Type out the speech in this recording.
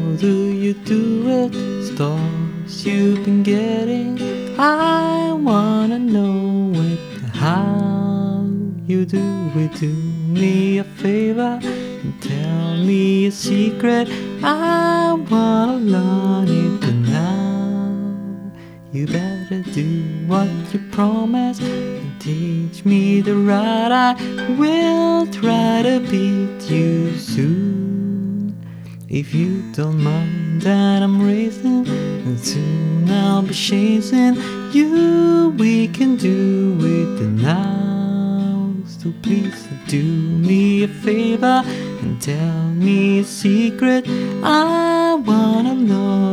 do you do it? Stars you've been getting, I wanna know it. How you do it? Do me a favor and tell me a secret. I wanna learn it. And now you better do what you promised and teach me the right. I will try to beat you soon. If you don't mind that I'm racing, and soon I'll be chasing you. We can do it now. So please do me a favor and tell me a secret. I wanna know